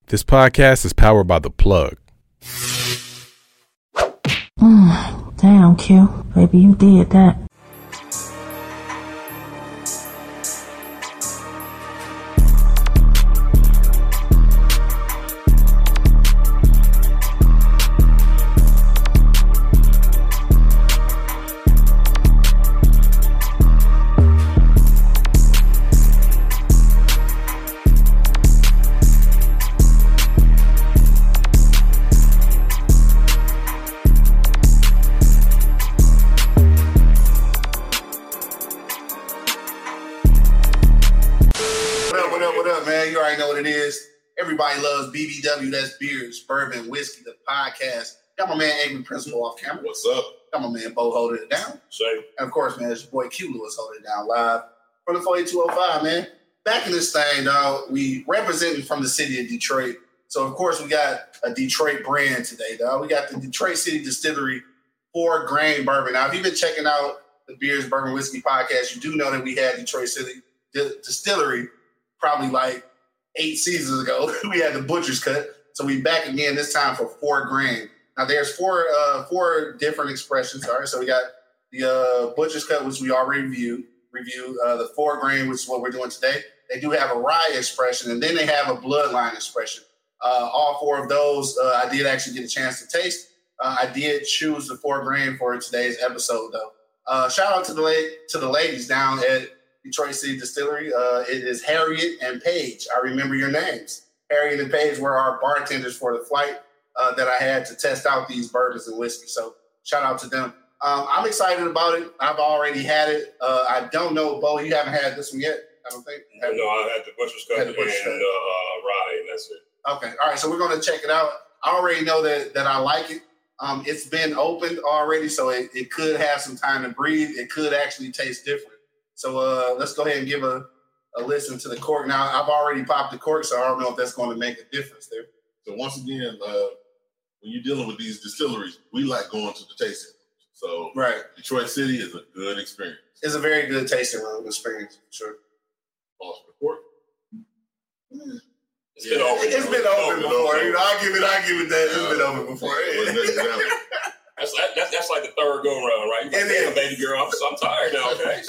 This podcast is powered by The Plug. Damn, Q. Baby, you did that. Everybody loves BBW, that's beers, bourbon, whiskey, the podcast. Got my man Avery Principal off camera. What's up? Got my man Bo holding it down. Same. And of course, man, it's your boy Q Lewis holding it down live from the 48205, man. Back in this thing, dog, we representing from the city of Detroit. So, of course, we got a Detroit brand today, dog. We got the Detroit City Distillery 4 Grain Bourbon. Now, if you've been checking out the Beers, Bourbon, Whiskey podcast, you do know that we had Detroit City Distillery probably like 8 seasons ago. We had the Butcher's Cut. So we back again this time for 4 Grain. Now there's four different expressions. All right. So we got the Butcher's Cut, which we already reviewed. The 4 Grain, which is what we're doing today. They do have a rye expression, and then they have a bloodline expression. All 4 of those I did actually get a chance to taste. I did choose the 4 Grain for today's episode, though. Shout out to the ladies down at Detroit City Distillery. It is Harriet and Paige. I remember your names. Harriet and Paige were our bartenders for the flight that I had to test out these bourbons and whiskey. So shout out to them. I'm excited about it. I've already had it. I don't know, Bo, you haven't had this one yet, I don't think. No, I had the Butcher's Cut and rye, and that's it. Okay. All right. So we're going to check it out. I already know that I like it. It's been opened already, so it could have some time to breathe. It could actually taste different. So let's go ahead and give a listen to the cork. Now, I've already popped the cork, so I don't know if that's going to make a difference there. So once again, when you're dealing with these distilleries, we like going to the tasting rooms. So right. Detroit City is a good experience. It's a very good tasting room experience, for sure. Pause for the cork. It's been open before. You know, I give it that. It's been open before. That's like the third go round, right? You like, baby girl, I'm tired now. Okay,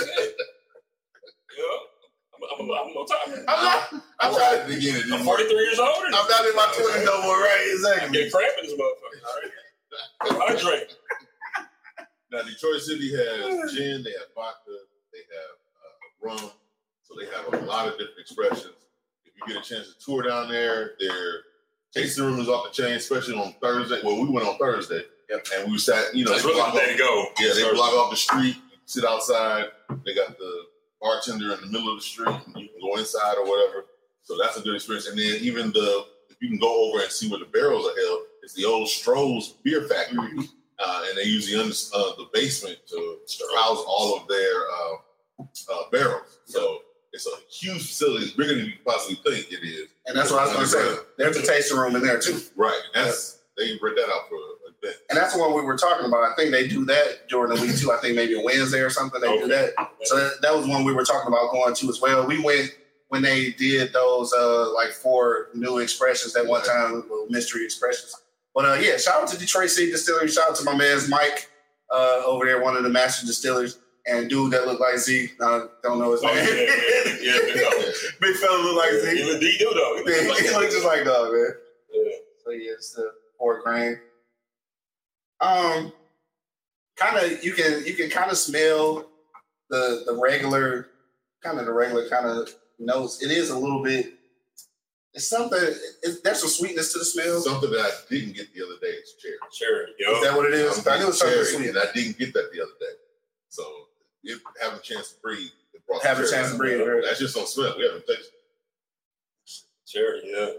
I'm no time. I'm not. I'm 43 years old. I'm not in my 20s no more, right? Exactly. I'm getting cramp in this motherfucker. All right. I drink. Now Detroit City has gin, they have vodka, they have rum, so they have a lot of different expressions. If you get a chance to tour down there, their tasting room is off the chain, especially on Thursday. Well, we went on Thursday. Yep. And we sat, that's really the day to go. Yeah, they block off the street, sit outside. They got the bartender in the middle of the street, and you can go inside or whatever. So that's a good experience. And then even if you can go over and see where the barrels are held, it's the old Stroh's Beer Factory. Mm-hmm. And they use the basement to house all of their barrels. So it's a huge facility. It's bigger than you possibly think it is. And that's what I was going to say. There's a tasting room in there, too. Right. They rent that out for a bit. And that's what we were talking about. I think they do that during the week, too. I think maybe a Wednesday or something they do that. So that was one we were talking about going to as well. We went when they did those 4 new expressions that one time, mystery expressions. But yeah, shout out to Detroit City Distillery. Shout out to my man's Mike over there, one of the master distillers. And dude that looked like Z, I don't know his name. Yeah. Big fella look like Z. He look D-do, though. He look just like dog, man. Yeah. So yeah, it's the 4 Grain. You can kind of smell the regular kind of notes. It is a little bit. It's something. There's some sweetness to the smell. Something that I didn't get the other day is cherry. Cherry. Is that what it is? I knew it was something sweet, and I didn't get that the other day. So having a chance to breathe. Have a chance to breathe. Right? That's just on smell. We haven't tasted cherry. Yeah.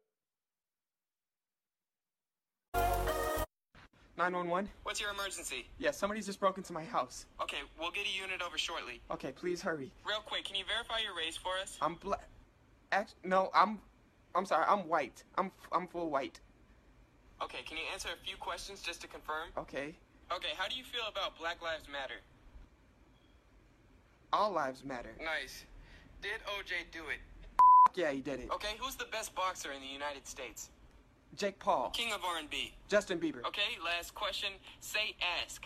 911? What's your emergency? Yeah, somebody's just broke into my house. Okay, we'll get a unit over shortly. Okay, please hurry. Real quick, can you verify your race for us? I'm black. No, I'm sorry, I'm white. I'm full white. Okay, can you answer a few questions just to confirm? Okay. Okay, how do you feel about Black Lives Matter? All lives matter. Nice. Did OJ do it? Yeah, he did it. Okay, who's the best boxer in the United States? Jake Paul. King of R&B. Justin Bieber. Okay, last question. Say ask.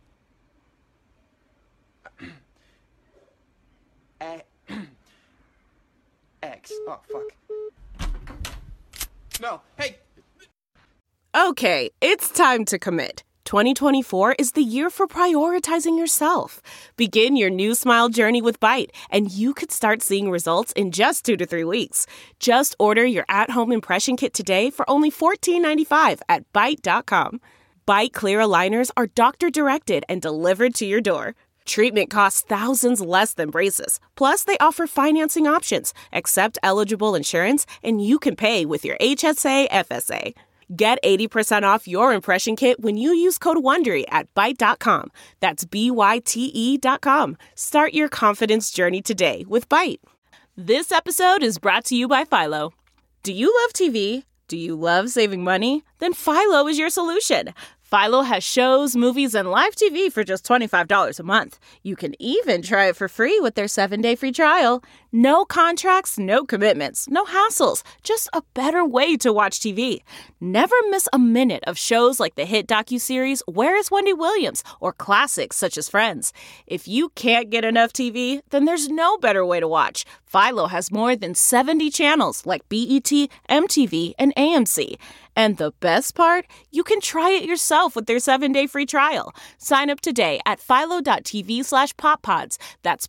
X. Oh, fuck. No, hey! Okay, it's time to commit. 2024 is the year for prioritizing yourself. Begin your new smile journey with Byte, and you could start seeing results in just 2 to 3 weeks. Just order your at-home impression kit today for only $14.95 at Byte.com. Byte Clear aligners are doctor-directed and delivered to your door. Treatment costs thousands less than braces. Plus, they offer financing options, accept eligible insurance, and you can pay with your HSA FSA. Get 80% off your impression kit when you use code WONDERY at Byte.com. That's BYTE.com. Start your confidence journey today with Byte. This episode is brought to you by Philo. Do you love TV? Do you love saving money? Then Philo is your solution. Philo has shows, movies, and live TV for just $25 a month. You can even try it for free with their 7-day free trial. No contracts, no commitments, no hassles, just a better way to watch TV. Never miss a minute of shows like the hit docuseries Where is Wendy Williams or classics such as Friends. If you can't get enough TV, then there's no better way to watch. Philo has more than 70 channels like BET, MTV, and AMC. And the best part? You can try it yourself with their 7-day free trial. Sign up today at philo.tv/poppods. That's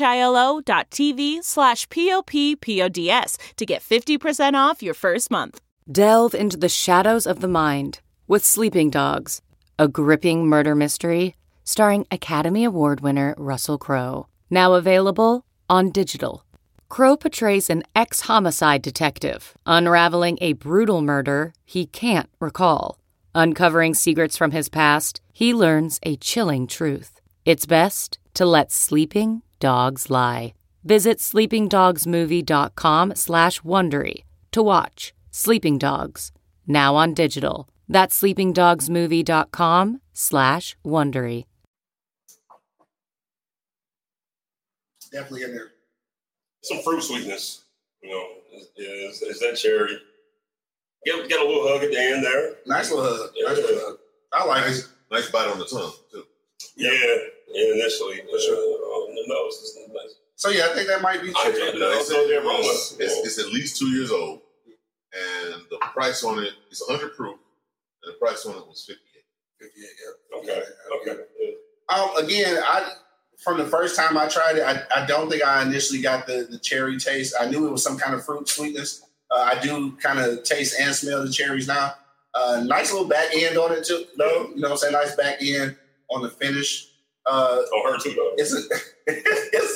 philo.tv/POPPODS to get 50% off your first month. Delve into the shadows of the mind with Sleeping Dogs, a gripping murder mystery starring Academy Award winner Russell Crowe. Now available on digital. Crowe portrays an ex-homicide detective, unraveling a brutal murder he can't recall. Uncovering secrets from his past, he learns a chilling truth. It's best to let sleeping dogs lie. Visit sleepingdogsmovie.com/Wondery to watch Sleeping Dogs, now on digital. That's sleepingdogsmovie.com/Wondery. Definitely in there. Some fruit sweetness, is that cherry. Get a little hug at the end there. Nice little hug. Nice little hug. I like it. Nice bite on the tongue, too. Yeah, initially. For sure. On the nose is nice. So, yeah, I think that might be true. It's at least 2 years old, and the price on it is 100 proof, and the price on it was $58. Okay. Again, from the first time I tried it, I don't think I initially got the cherry taste. I knew it was some kind of fruit sweetness. I do kind of taste and smell the cherries now. Nice little back end on it, too, though. You know what I'm saying? Nice back end on the finish. On her, too, though. It's a nice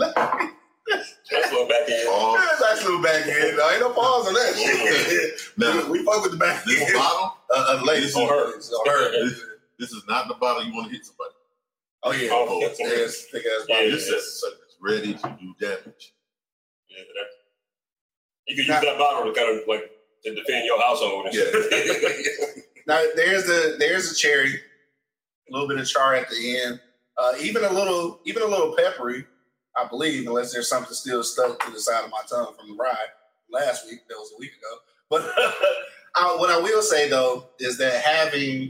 little back end. Nice little back end. Ain't no pause on that. Now, we fuck with the back end. This bottle? Ladies on her. This is not the bottle you want to hit somebody. Oh, yeah. Thick ass bottle. This is ready to do damage. Yeah, you can use that bottle to kind of like to defend your household. Yeah. Now there's the cherry, a little bit of char at the end, even a little peppery, I believe, unless there's something still stuck to the side of my tongue from the rye last week. That was a week ago. But what I will say though is that having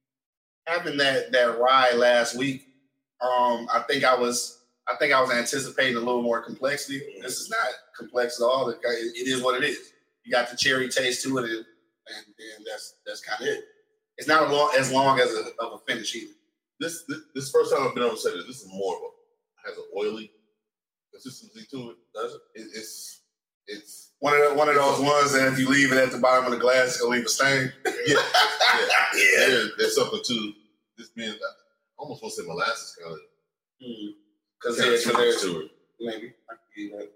that rye last week, I think I was anticipating a little more complexity. This is not complex at all. It is what it is. You got the cherry taste to it, and that's kind of it. It's not as long as a finish either. This first time I've been able to say this. This is more of has an oily consistency to it. Does it? It's one of those ones that if you leave it at the bottom of the glass, it'll leave a stain. Yeah. There's something to this being. I almost want to say molasses kind of. Because there's to it. Maybe. I can give that.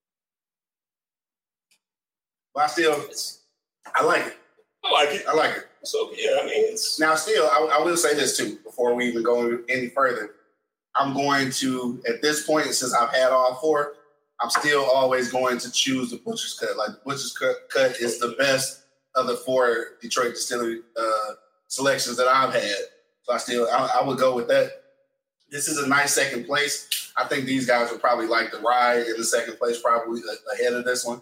But I like it. I like it. So, yeah, I mean, it's... Now, still, I will say this, too, before we even go any further. I'm going to, at this point, since I've had all four, I'm still always going to choose the Butcher's Cut. Like, the Butcher's Cut is the best of the 4 Detroit Distillery selections that I've had. So I would go with that. This is a nice second place. I think these guys would probably like the rye in the second place, probably ahead of this one.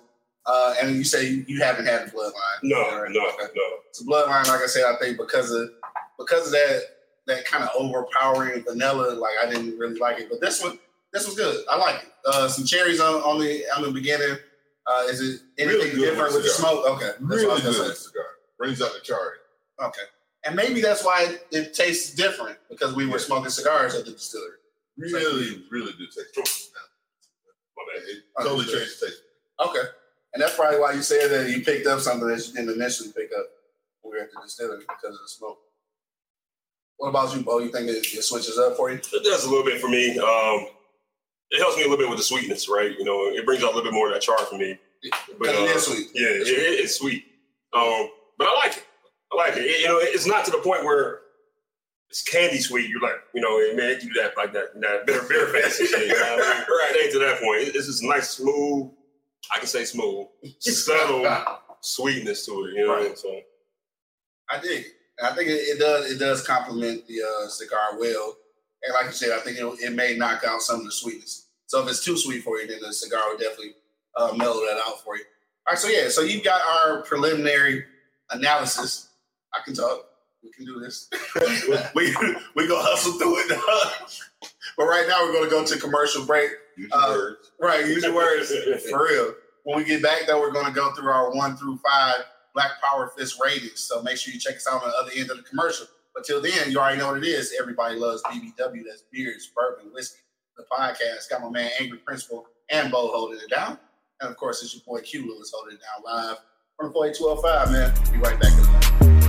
And you say you haven't had the bloodline. No. It's a bloodline, like I said, I think because of that kind of overpowering vanilla, like I didn't really like it. But this was good. I like it. Some cherries on the beginning. Is it anything Really good different with the smoke? Okay. That's Really what I was good gonna say. cigar. Brings out the charring. Okay. And maybe that's why it tastes different, because we were smoking cigars at the distillery. Really good taste. It totally changed the taste. Okay. And that's probably why you said that you picked up something that you didn't initially pick up when we were at the distillery, because of the smoke. What about you, Bo? You think it switches up for you? It does a little bit for me. It helps me a little bit with the sweetness, right? You know, it brings out a little bit more of that char for me. But it is sweet. Yeah, it's sweet. But I like it. You know, it's not to the point where it's candy sweet. You're like, you know, man, it do that like that bitter fancy shit. You know what I mean? Right. It ain't to that point. It's just nice, smooth. I can say smooth, subtle sweetness to it. You know what I mean? So I dig. I think it does complement the cigar well. And like you said, I think it may knock out some of the sweetness. So if it's too sweet for you, then the cigar will definitely mellow that out for you. All right, so you've got our preliminary analysis. I can talk. We can do this. we gonna hustle through it. But right now we're gonna go to commercial break. Use your words. Right, use your words for real. When we get back, though, we're gonna go through our 1 through 5 Black Power Fist ratings. So make sure you check us out on the other end of the commercial. But till then, you already know what it is. Everybody loves BBW. That's beers, bourbon, whiskey. The podcast got my man Angry Principal and Bo holding it down. And of course, it's your boy Q Lewis holding it down live from 48205, man. Be right back in a moment.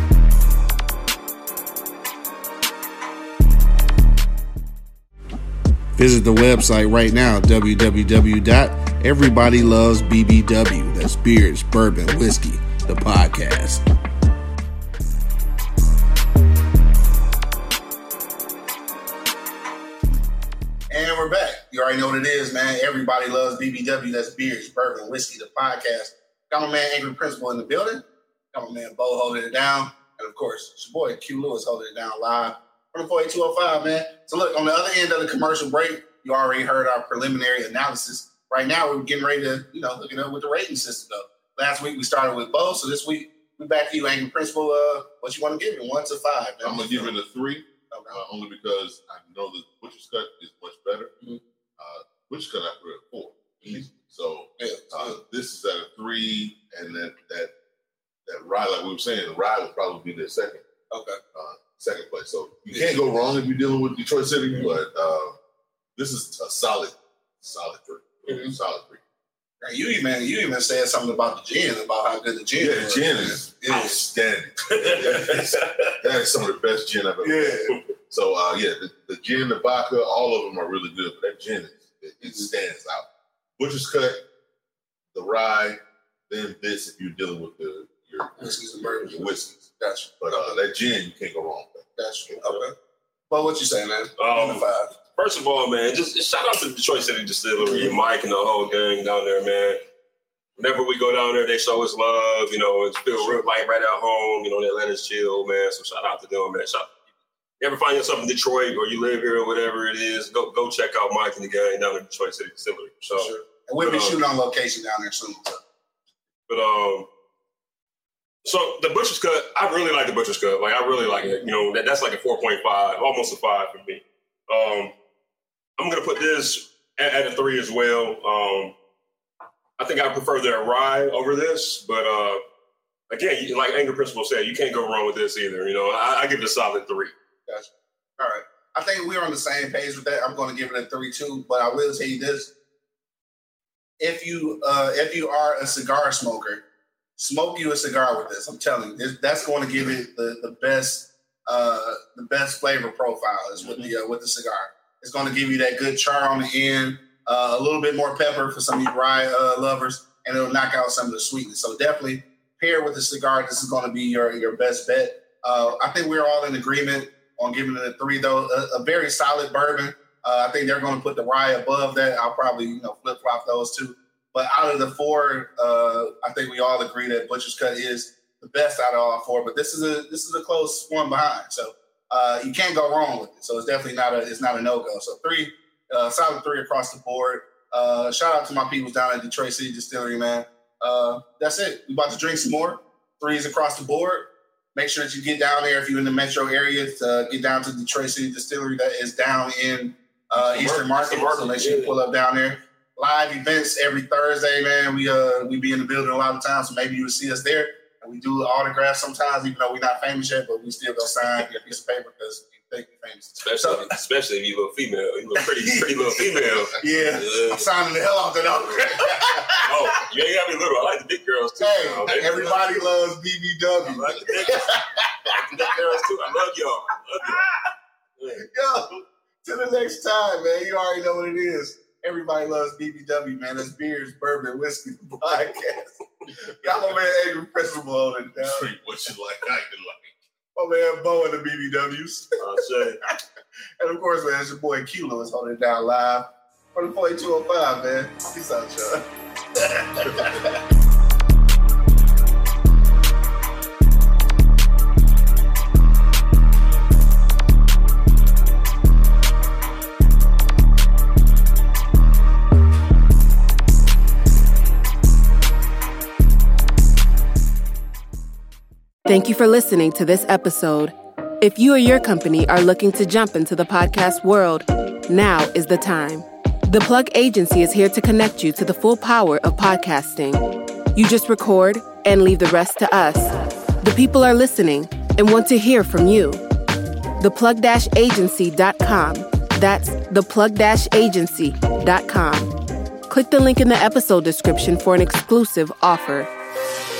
Visit the website right now, www.everybodylovesbbw. That's beers, bourbon, whiskey, the podcast. And we're back. You already know what it is, man. Everybody loves BBW. That's beers, bourbon, whiskey, the podcast. Got my man Angry Principal in the building. Got my man Bo holding it down. And of course, it's your boy Q Lewis holding it down live from 48205, man. So look, on the other end of the commercial break, you already heard our preliminary analysis. Right now, we're getting ready to, hook it up with the rating system, though. Last week, we started with Bo. So this week, we're back to you, Angry Principal. What you want to give it? 1 to 5? Man. I'm going to give it a 3. Only because I know the Butcher's Cut is much better. Mm-hmm. Butcher's Cut I put it at 4. Mm-hmm. So this is at a 3, and that rye, like we were saying, the rye would probably be the second. Okay. Second place. So you can't go wrong if you're dealing with Detroit City, mm-hmm. but this is a solid 3. Mm-hmm. Solid 3. You even said something about the gin, about how good the gin is. Yeah, the gin is outstanding. That is some of the best gin I've ever had. So, the gin, the vodka, all of them are really good, but that gin, it stands out. Butcher's Cut, the rye, then this if you're dealing with your whiskeys and bourbons. Whiskeys. Gotcha. But that gin, you can't go wrong with. Gotcha. Okay. Well, what you say, man? 1 to 5. First of all, man, just shout out to the Detroit City Distillery, Mike and the whole gang down there, man. Whenever we go down there, they show us love. It's feel real right at home. They let us chill, man. So shout out to them, man. You ever find yourself in Detroit or you live here or whatever it is, go check out Mike and the gang down at the Detroit City Distillery. So, sure. And we'll be shooting on location down there soon. But so the Butcher's Cut, I really like the Butcher's Cut. Like I really like it. That's like a 4.5, almost a 5 for me. I'm gonna put this at a 3 as well. I think I prefer their rye over this, but again, like Angry Principal said, you can't go wrong with this either. I give it a solid 3. Gotcha. All right. I think we're on the same page with that. I'm going to give it a 3 too, but I will tell you this: if you are a cigar smoker, smoke you a cigar with this. I'm telling you, that's going to give it the best flavor profile is with the cigar. It's going to give you that good char on the end, a little bit more pepper for some of you rye lovers, and it'll knock out some of the sweetness. So definitely pair with the cigar. This is going to be your best bet. I think we're all in agreement on giving it a 3, though. A very solid bourbon. I think they're going to put the rye above that. I'll probably flip-flop those two. But out of the 4, I think we all agree that Butcher's Cut is the best out of all 4. But this is a close one behind. So you can't go wrong with it. So it's definitely not a no-go. So 3, solid 3 across the board. Shout out to my people down at Detroit City Distillery, man. that's it. We about to drink some more. 3s across the board. Make sure that you get down there if you're in the metro area to get down to Detroit City Distillery that is down in Eastern Market. So make sure you pull up down there. Live events every Thursday, man. We be in the building a lot of times, so maybe you'll see us there. And we do autographs sometimes, even though we're not famous yet, but we still go sign a piece of paper because we think we're famous. Especially if you're a little female. You look pretty little female. Yeah. I'm signing the hell out of that autograph. Oh, you ain't gotta be little. I like the big girls too. Hey, everybody loves BBW. I like the big girls too. I love y'all. Yo, till the next time, man. You already know what it is. Everybody loves BBW, man. That's Beers, Bourbon, Whiskey Podcast. Got my man Adrian Principal on it now. What you like, I can like. My man Bo and the BBWs. Shay. And of course, man, it's your boy Q Lewis holding it down live for the 48205, man. Peace out, y'all. Thank you for listening to this episode. If you or your company are looking to jump into the podcast world, now is the time. The Plug Agency is here to connect you to the full power of podcasting. You just record and leave the rest to us. The people are listening and want to hear from you. theplug-agency.com. That's theplug-agency.com. Click the link in the episode description for an exclusive offer.